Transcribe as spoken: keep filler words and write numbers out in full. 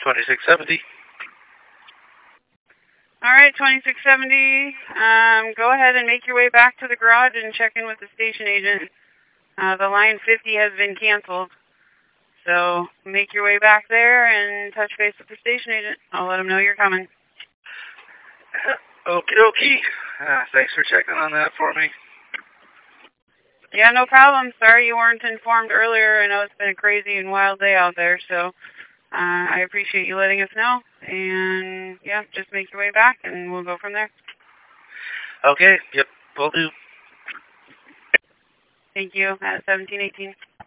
twenty-six seventy. All right, twenty-six seventy. Um, go ahead and make your way back to the garage and check in with the station agent. Uh, the line fifty has been canceled. So make your way back there and touch base with the station agent. I'll let him know you're coming. Okie dokie. Uh, thanks for checking on that for me. Yeah, no problem. Sorry you weren't informed earlier. I know it's been a crazy and wild day out there, so uh, I appreciate you letting us know. And, yeah, just make your way back, and we'll go from there. Okay, yep, will do. Thank you. At seventeen eighteen.